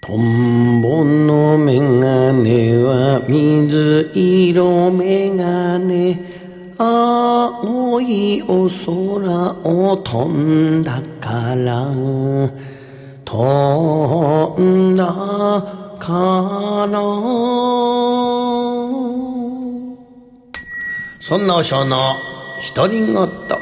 トンボのメガネは水色メガネ、青いお空を飛んだから飛んだからそんなお尚の独り言。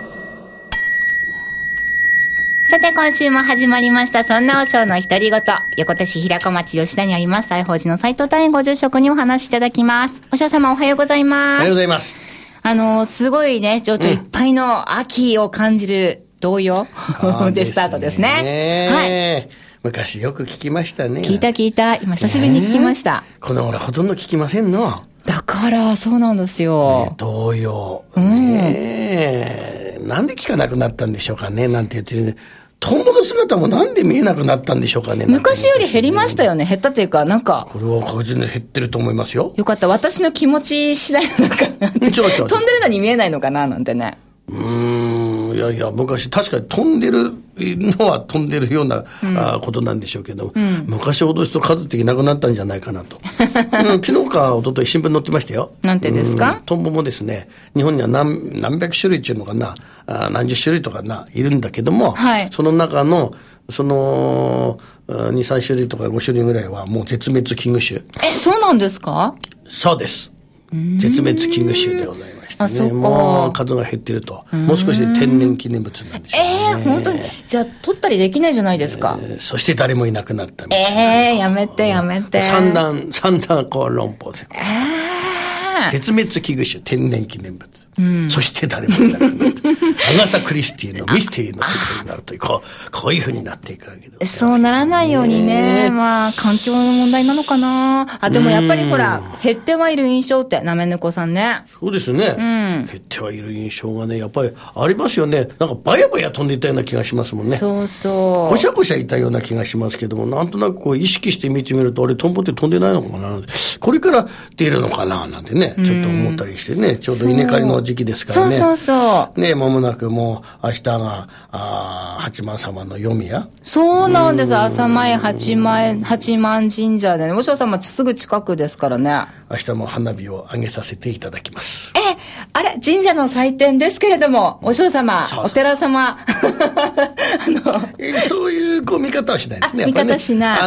さて今週も始まりましたそんなお尚の独り言。横手市平子町吉田にあります西宝寺の斉藤大ご住職にお話しいただきます。お尚様おはようございます。 おはようございます。 すごいね、情緒いっぱいの秋を感じる童謡、でスタートですね。はい。 昔よく聞きましたね。 聞いた。今久しぶりに聞きました。 この頃ほとんど聞きませんの。 だからそうなんですよ。 童謡。なんで聞かなくなったんでしょうかね。なんて言ってるね。トンボの姿もなんで見えなくなったんでしょうかね。 昔より減りましたよね。減ったというか、なんか。これは確実に減ってると思いますよ。 よかった。私の気持ち次第なのかな。飛んでるのに見えないのかななんてね。いや、昔確かに飛んでるのは飛んでるような、ことなんでしょうけど、昔ほど人数っていなくなったんじゃないかなと。昨日か一昨日新聞載ってましたよ。 なんてですか？ トンボもですね、日本には何百種類っていうのかな、何十種類とかいるんだけども、はい、その中の、2、3種類とか5種類ぐらいはもう絶滅危惧種。 そうなんですか？ そうです。絶滅危惧種でございます。 そうか。 もう数が減ってると。もう少しで天然記念物なんでしょうね。 本当に。じゃあ、取ったりできないじゃないですか。 そして誰もいなくなったみたいな。 やめて。 三段論法です。絶滅危惧種、天然記念物。そして誰もいなくなった。アガサ・クリスティのミステリーの世界になるという、こういうふうになっていくわけで。 そうならないようにね。まあ、環境の問題なのかな。でもやっぱりほら、減ってはいる印象って、なめ猫さんね。 そうですね。減ってはいる印象がね、やっぱりありますよね。なんかバヤバヤ飛んでいったような気がしますもんね。 そうそう。 こしゃこしゃいたような気がしますけども、なんとなく意識して見てみると、あれ、トンボって飛んでないのかな。これから出るのかな、なんてね。ちょっと思ったりしてね、ちょうど稲刈りの時期ですからね。 そう。 ね、間もなくもう明日が八幡様の読みや。 そうなんです。朝前八幡神社でね、お尚様すぐ近くですからね。 明日も花火を上げさせていただきます。 あれ、神社の祭典ですけれども、お尚様、お寺様。 そういう見方はしないですね。 見方しない。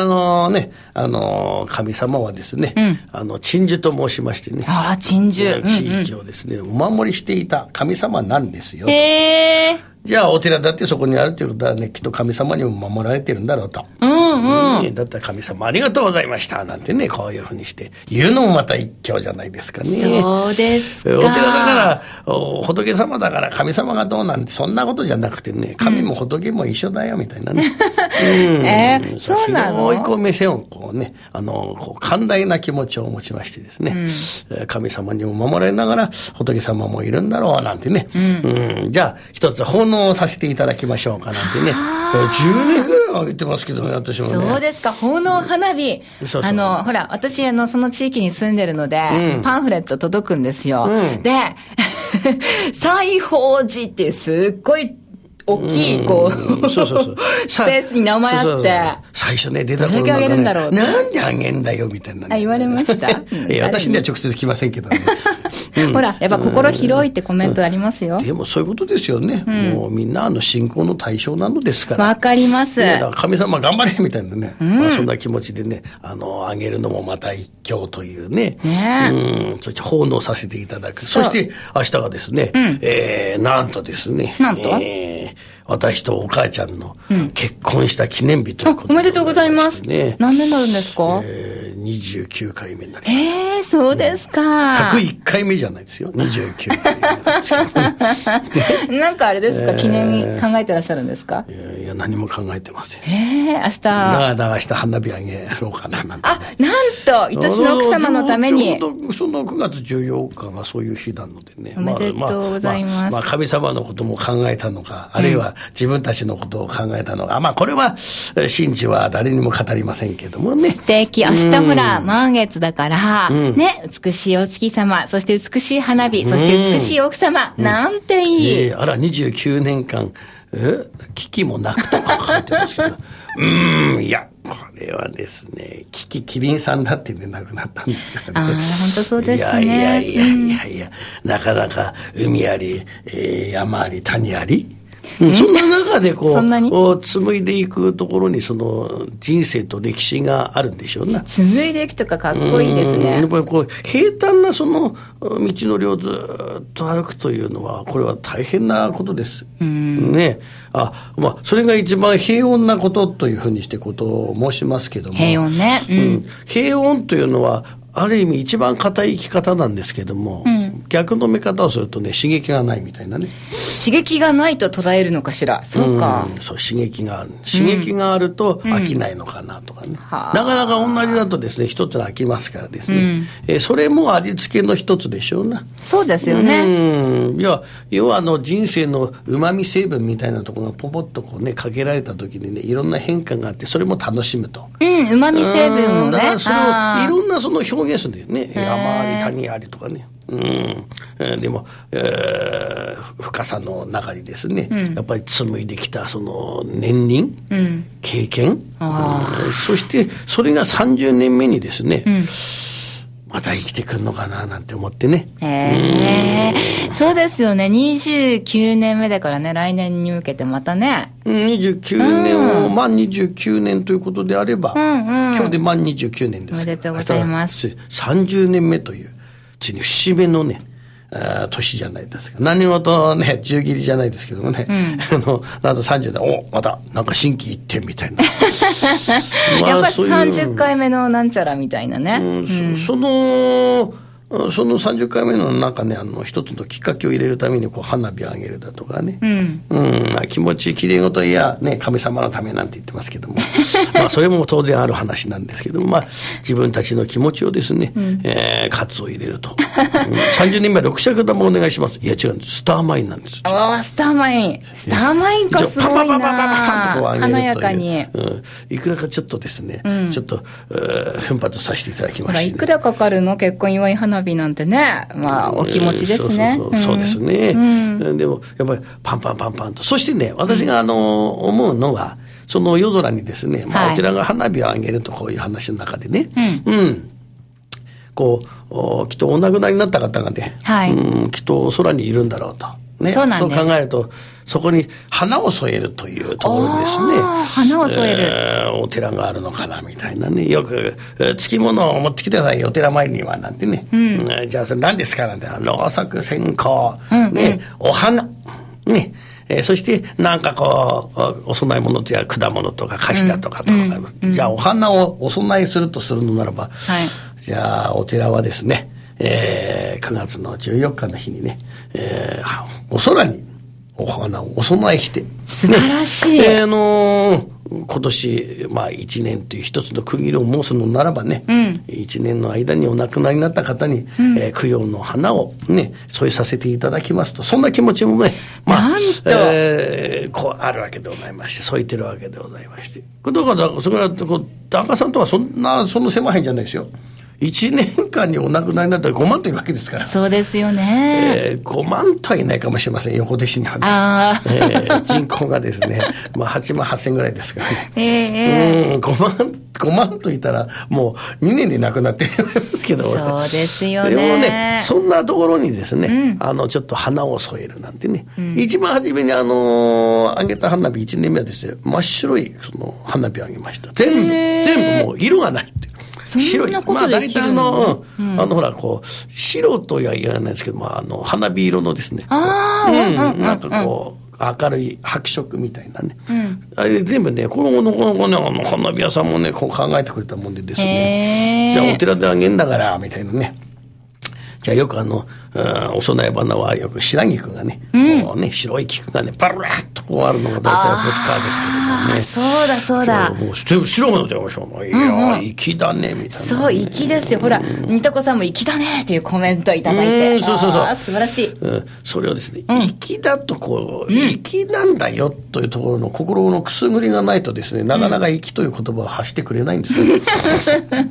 神様はですね、鎮守と申しましてね。 鎮守。 地域をですね、お守りしていた神様なんですよ。じゃあお寺だってそこにあるということはね、きっと神様にも守られてるんだろうと。だったら神様ありがとうございましたなんてね、こういうふうにして言うのもまた一興じゃないですかね。 そうですか。 お寺だから仏様だから神様がどうなんてそんなことじゃなくてね、神も仏も一緒だよみたいなね。 そうなの？ こう目線を寛大な気持ちを持ちましてですね、神様にも守られながら仏様もいるんだろうなんてね。じゃあ一つ奉納させていただきましょうかなんてね。10年ぐらいは上げてますけどね、私もね。 そうですか。奉納花火。ほら、私、その地域に住んでるので、パンフレット届くんですよ。で、西宝寺っていうすっごい大きい、スペースに名前あって。 最初ね、出た頃なんかね、 なんであげんだよ、みたいな。 言われました？ 私には直接来ませんけどね。 ほら、やっぱ心広いってコメントありますよ。 でもそういうことですよね。もうみんな信仰の対象なのですから。 わかります。 だから神様頑張れみたいなね。そんな気持ちでね、あげるのもまた一興というね。そして奉納させていただく。そして明日がですね、なんとですね。 なんと私とお母ちゃんの結婚した記念日ということで、 おめでとうございます。何年になるんですか ？29回目になります。 そうですか。 101回目じゃないですよ。29回目なんですけど。 なんかあれですか、記念考えてらっしゃるんですか？ いや、何も考えてません。 明日。 だから明日花火あげようかななんて、ね。 なんと、愛しの奥様のために。 その9月14日がそういう日なのでね。 おめでとうございます。 神様のことも考えたのか、あるいは自分たちのことを考えたのか。これは、真珠は誰にも語りませんけどもね。 素敵。明日ほら、満月だから、ね、美しいお月様、そして美しい花火、そして美しい奥様、なんていい。 29年間、 危機もなくとか書いてますけどいやこれはですねキリンさんだってね亡くなったんですからね。 本当そうですね。 いや、なかなか海あり、山あり谷あり、そんな中で紡いでいくところにその人生と歴史があるんでしょうな。 紡いでいくとかかっこいいですね。 やっぱり平坦なその道のりをずっと歩くというのはこれは大変なことです。ね、それが一番平穏なことというふうにしてことを申しますけども。 平穏ね。 平穏というのはある意味一番固い生き方なんですけども、逆の見方をするとね刺激がないみたいなね。 刺激がないと捉えるのかしら。そうか。 そう刺激がある。刺激があると飽きないのかなとかね。なかなか同じだとですね一つ飽きますからですね。それも味付けの一つでしょうな。 そうですよね。 要は人生の旨味成分みたいなところがポポッとかけられた時にねいろんな変化があってそれも楽しむと。 旨味成分をね。 だからそれをいろんなその表現するんだよね。山あり谷ありとかね。でも、深さの中にですね、やっぱり紡いできたその年輪、経験、そしてそれが30年目にですね、また生きてくるのかななんて思ってね。 そうですよね。29年目だからね、来年に向けてまたね。 29年を満29年ということであれば、今日で満29年です。 おめでとうございます。 30年目という、ついに節目のね、年じゃないですか。何事ね、十切りじゃないですけどもね。なんと30年、また、なんか心機一転みたいな。 やっぱり30回目のなんちゃらみたいなね。 その30回目のなんかね一つのきっかけを入れるために花火をあげるだとかね、気持ちきれい事やね神様のためなんて言ってますけどもそれも当然ある話なんですけども自分たちの気持ちをですね、喝を入れると、30年前6尺玉お願いします。いや違うんです、スターマインなんです。 スターマインかすごいな。 パパパパパと華やかに、 いくらかちょっとですね、ちょっと奮発させていただきまして、 いくらかかるの結婚祝い花火なんてね。お気持ちですね。 そうですね。でもやっぱりパンパンパンパンと。そしてね私が思うのはその夜空にですね、お寺が花火をあげるとこういう話の中でね、きっとお亡くなりになった方がね、きっと空にいるんだろうと。ね、そう考えるとそこに花を添えるというところにですね、 花を添える、 お寺があるのかなみたいなね。よく付き物を持ってきてくださいお寺参りにはなんてね、じゃあそれ何ですかなんてろうそく線香、お花ね、そしてなんかお供え物とや果物とか菓子だとかじゃあお花をお供えするとするのならば、じゃあお寺はですね、9月の14日の日にね、お空にお花をお供えして、 素晴らしい。 今年1年という一つの区切りを申すのならばね、1年の間にお亡くなりになった方に、供養の花をね添えさせていただきますと、そんな気持ちもねあるわけでございまして、添えてるわけでございまして、だからそれは檀家さんとはその狭いんじゃないですよ。1年間にお亡くなりになったら5万というわけですから。 そうですよね。 5万とはいないかもしれません。横手市にはね。人口がですね、8万8000ぐらいですからね。5万といったらもう2年で亡くなってしまいますけど。 そうですよね。 でもね、そんなところにですね、ちょっと花を添えるなんてね。一番初めにあげた花火1年目はですね、真っ白いその花火をあげました。全部もう色がないって。白い。大体ほら白とは言わないですけど花火色のですね、なんか明るい白色みたいなね、あれ全部ねこの花火屋さんもね考えてくれたもんでですね、じゃあお寺であげんだからみたいなね。じゃあよくお供え花はよく白菊がね、白い菊がねパラッとあるのが大体ボッカーですけどもね。 そうだもう白の出ましょう。いや粋だねみたいな。 そう粋ですよ。ほら水戸子さんも粋だねっていうコメントいただいて、そう素晴らしい。 それをですね粋だと粋なんだよというところの心のくすぐりがないとですね、なかなか粋という言葉を発してくれないんですよね。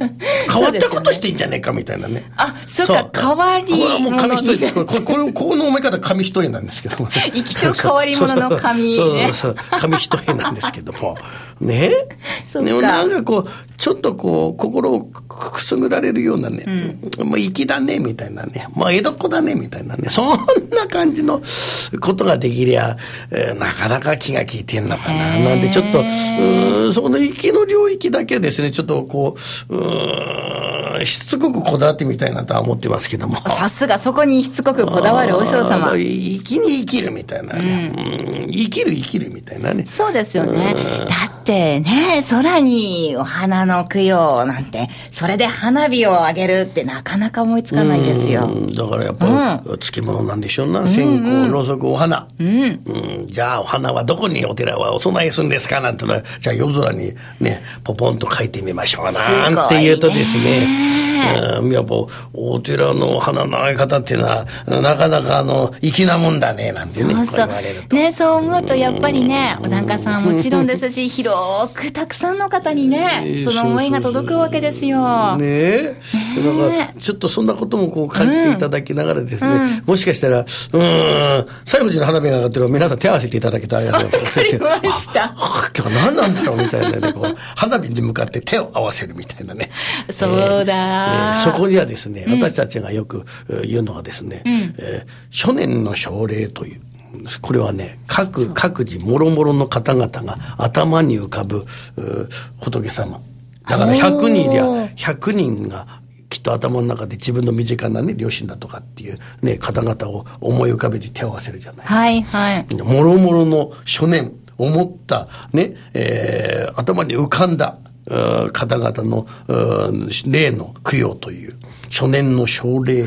変わったことしてんじゃねえかみたいなね。 そうか、変わり物。これはもう紙一重です。この思い方紙一重なんですけども、ね。 生きと変わり者の紙ね。 そう、紙一重なんですけども。ね。でもなんかこう、ちょっとこう、心をくすぐられるようなね、もう粋だね、みたいなね、もう江戸っ子だね、みたいなね、そんな感じのことができりゃ、なかなか気が利いてんのかな、なんてちょっと、そこの粋の領域だけですね、ちょっとこう、しつこくこだわってみたいなとは思ってますけども。 さすがそこにしつこくこだわるお嬢様。 粋に生きるみたいなね、生きるみたいなね。 そうですよね。だってね、空にお花の供養なんて、それで花火をあげるってなかなか思いつかないですよ。 だからやっぱり漬物なんでしょうな、線香、ろうそく、お花。じゃあお花はどこにお寺はお供えするんですかなんてのは、じゃあ夜空にね、ポポンと書いてみましょうなんて言うとですね、やっぱお寺の花のあげ方っていうのは、なかなか粋なもんだね、なんてね、 そうね、そう思うとやっぱりね、お檀家さんはもちろんですし、広くたくさんの方にね、その思いが届くわけですよ。 ねえ。だから、ちょっとそんなこともこう感じていただきながらですね、もしかしたら、西福寺の花火が上がってるのを皆さん手合わせていただけたらありがとうございます。 わかりました。 今日何なんだろうみたいなね、こう、花火に向かって手を合わせるみたいなね。 そうだ、 そこにはですね、私たちがよく言うのはですね、初年の奨励という、これはね、各自もろもろの方々が頭に浮かぶ仏様。だから100人いりゃ100人がきっと頭の中で自分の身近なね、両親だとかっていうね、方々を思い浮かべて手を合わせるじゃないですか。 はいはい。 もろもろの初年、思ったね、頭に浮かんだ方々の霊の供養という初年の奨励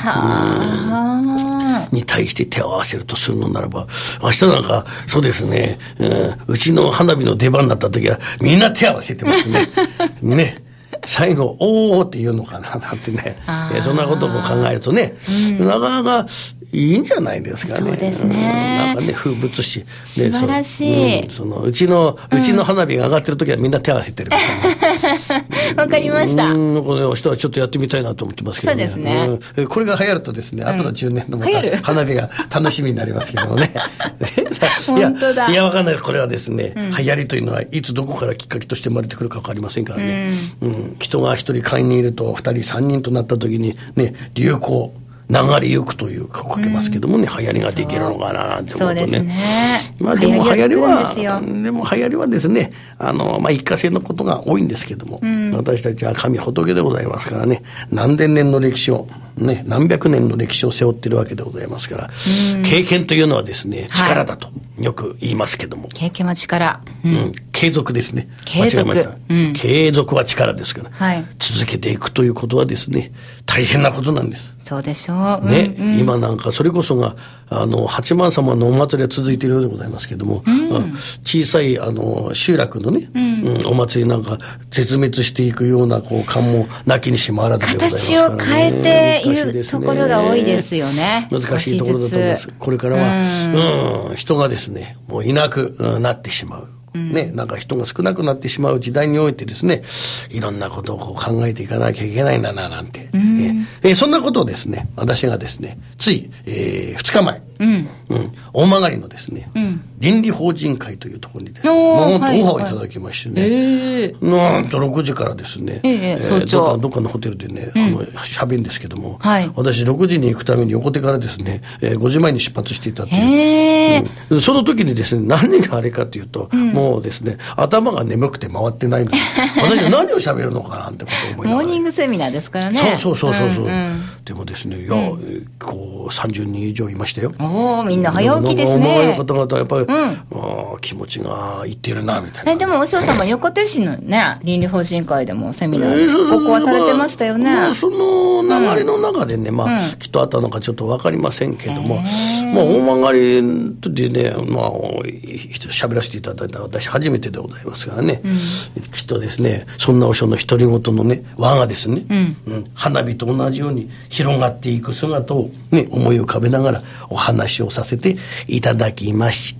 に対して手を合わせるとするのならば、明日なんかそうですね、うちの花火の出番になった時はみんな手を合わせてますね。ね。最後、おーって言うのかななんてね、そんなことを考えるとね、なかなかいいんじゃないですかね。 そうですね。 なんかね、風物詩。 素晴らしい。 うちの花火が上がってる時はみんな手を合わせてるみたいな。 わかりました。 なんかね、明日はちょっとやってみたいなと思ってますけどね。 そうですね。 これが流行るとですね、後の10年のまた花火が楽しみになりますけどもね。 本当だ。 いや、わかんない。これはですね、流行りというのはいつどこからきっかけとして生まれてくるかわかりませんからね。人が一人会にいると二人三人となった時にね、流行、流れゆくというかけますけどもね、流行りができるのかななんて思うとね。そうですね。まあでも流行りはですね、一過性のことが多いんですけども、私たちは神仏でございますからね、何千年の歴史を、ね、何百年の歴史を背負っているわけでございますから、経験というのはですね、力だとよく言いますけども。 経験は力。 継続ですね。 継続。 継続は力ですから、続けていくということはですね、大変なことなんです。 そうでしょう。 ね、今なんかそれこそが八幡様のお祭りは続いているようでございますけども、小さい集落のね、お祭りなんか絶滅していくようなこう感もなきにしもあらずでございますからね。 形を変えているところが多いですよね。 難しいところだと思います。これからは、人がですね、もういなくなってしまう。ね、なんか人が少なくなってしまう時代においてですね、いろんなことをこう考えていかなきゃいけないんだななんて、そんなことをですね、私がですね、つい、2日前、大曲のですね、倫理法人会というところにですね、なんとオファーをいただきましてね、なんと6時からですね、どっかのホテルでね、喋るんですけども、私6時に行くために横手からですね、5時前に出発していたという、その時にですね、何があれかというと、もうですね、頭が眠くて回ってないので、私は何を喋るのかなんてことを思いながら。 モーニングセミナーですからね。 そう。でもですね、いや、こう、30人以上いましたよ。 みんな早起きですね。 周りの方々はやっぱり、気持ちがいってるな、みたいな。 でも、お嬢様、横手市のね、倫理法人会でもセミナー、ここはされてましたよね。 その流れの中でね、きっとあったのかちょっとわかりませんけども、大曲でね、喋らせていただいた私初めてでございますからね、きっとですね、そんなお嬢の独り言のね、輪がですね、花火と同じように広がっていく姿をね、思い浮かべながらお話をさせていただきました。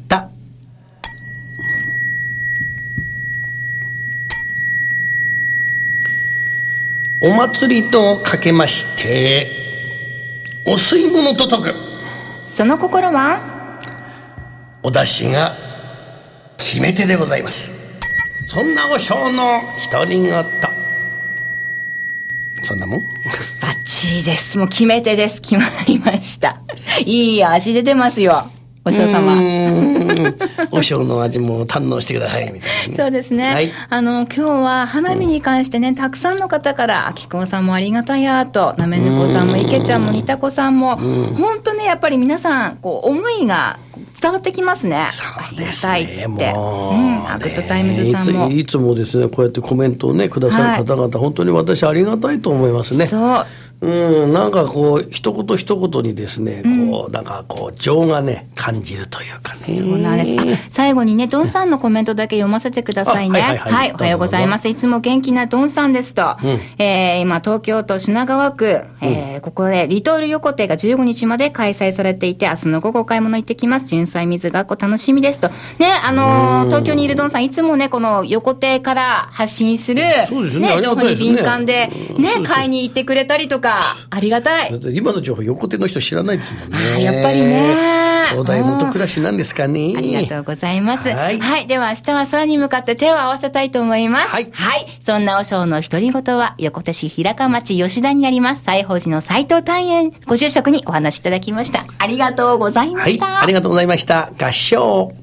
お祭りとかけましてお吸い物と解く。 その心はお出汁が決め手でございます。そんな和尚の独り言、そんなもんバッチリです。もう決め手です。決まりました。いい味出てますよ、お嬢様。 お嬢の味も堪能してくださいみたいな、ね、 そうですね、はい、今日は花火に関してね、たくさんの方から秋子さんもありがたやと、なめぬこさんも池ちゃんもにたこさんも本当ね、やっぱり皆さんこう思いが伝わってきますね。 そうですね、 ありがたいって。グッドタイムズさんもいつもですね、こうやってコメントをねくださる方々、はい、本当に私ありがたいと思いますね。 そうなんかこう一言一言にですね、こうなんかこう情がね感じるというかね。 そうなんです。最後にね、ドンさんのコメントだけ読ませてくださいね。はい、おはようございます。いつも元気なドンさんですと、今東京都品川区、ここでリトル横手が15日まで開催されていて、明日の午後買い物行ってきます。純菜水学校楽しみですとね。東京にいるドンさん、いつもねこの横手から発信するね情報に敏感でね買いに行ってくれたりとか。ありがたい。 今の情報横手の人知らないですもんね。 やっぱりね、 東大元暮らしなんですかね。 ありがとうございます。はい、では明日は空に向かって手を合わせたいと思います。はい、そんな和尚の独り言は横手市平川町吉田にあります西宝寺の斉藤丹園ご住職にお話しいただきました。ありがとうございました。 ありがとうございました。合唱。